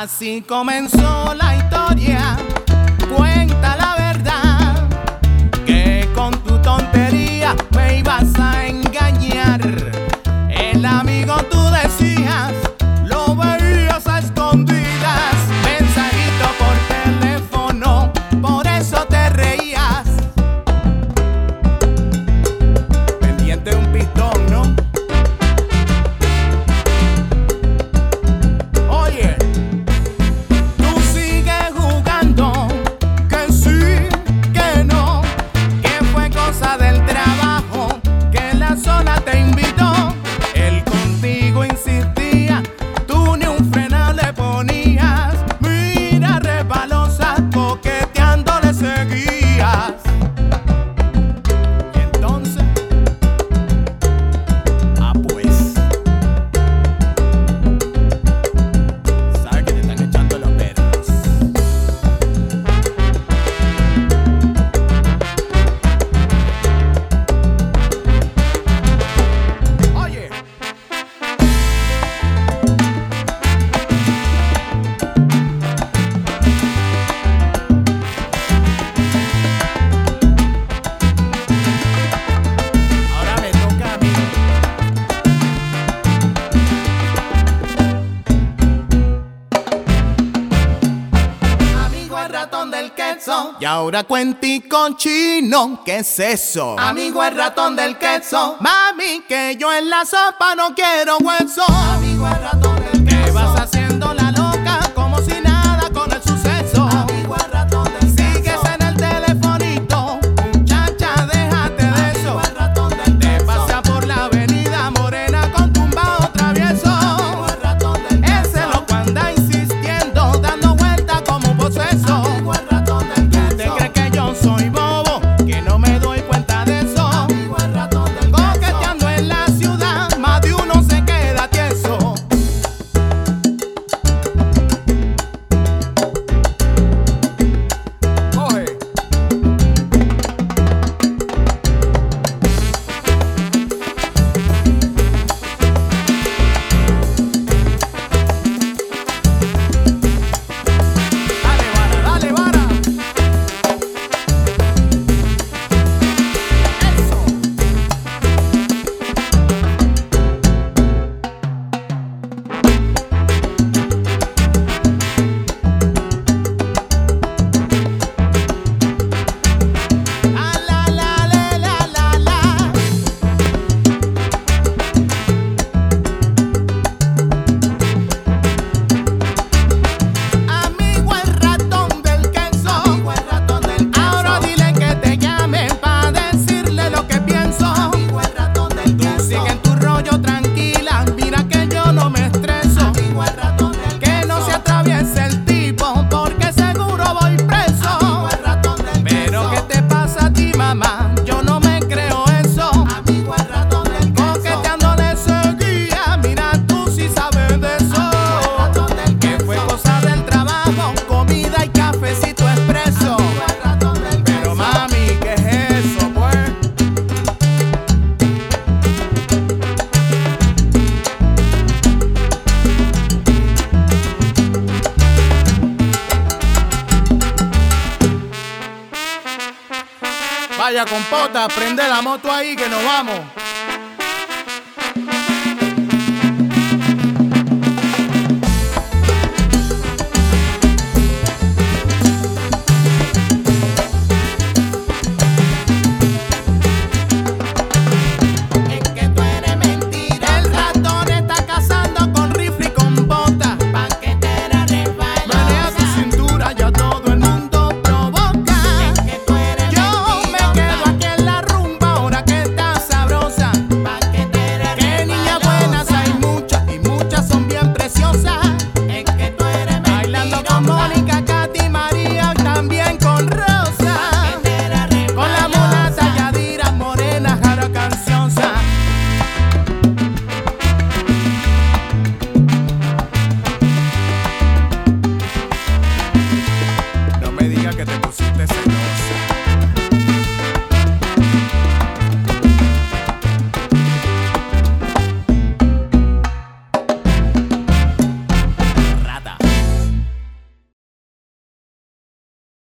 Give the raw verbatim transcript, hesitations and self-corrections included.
Así comenzó la historia, cuenta la verdad, que con tu tontería me ibas a engañar. El amigo tú decías, lo veías a escondidas, mensajito por teléfono, por eso te reías. Pendiente de un pistón, ¿no? Oye, tú sigues jugando, que sí, que no, que fue cosa del trabajo, que la zona te invitó. Él contigo insistía, tú ni un freno le ponías. Mira, resbalosa, coqueteando le seguías. Y entonces, ah pues, sabes que te están echando los perros. Oye, ahora me toca a mí. Amigo el ratón del queso. Y ahora cuentico chino, ¿qué es eso? Amigo el ratón del queso. Mami, que yo en la sopa no quiero hueso. Amigo el ratón del queso. ¿Qué vas haciendo la loca como si nada con el suceso? Amigo el ratón del queso. Sigues en el telefonito, muchacha, déjate de eso. Amigo el ratón del queso. Te pasea por la avenida Morena con tumbao travieso. Amigo el ratón del queso. Ese loco anda insistiendo, dando vueltas como un poseso. Amigo el ratón del queso. ¿Te crees que yo soy bobo, que no me doy cuenta de eso? Amigo el ratón del queso. Coqueteando en la ciudad, más de uno se queda tieso. Oye, dale vara, dale vara. Eso. Ah, la, la, la, la, la, la. Amigo el ratón del queso. Amigo el ratón del queso. Ahora dile que te llame pa' decirle lo que pienso. Amigo el ratón del queso. Tú sigue en tu rollo tranquila, mira que yo no me estreso. Amigo el ratón del queso. Que no se atraviese el tipo, porque seguro voy preso. Amigo el ratón del queso. Pero ¿qué te pasa a ti, mamá? Yo no me creo eso. Amigo el ratón del queso. Coqueteando le seguía, mira tú si sabes de eso. Amigo el ratón del queso. Que fue cosa del trabajo, comida y cafecito expreso. Amigo el ratón del queso. Pero mami, ¿qué es eso, pues? Vaya compota, prende la moto ahí que nos vamos.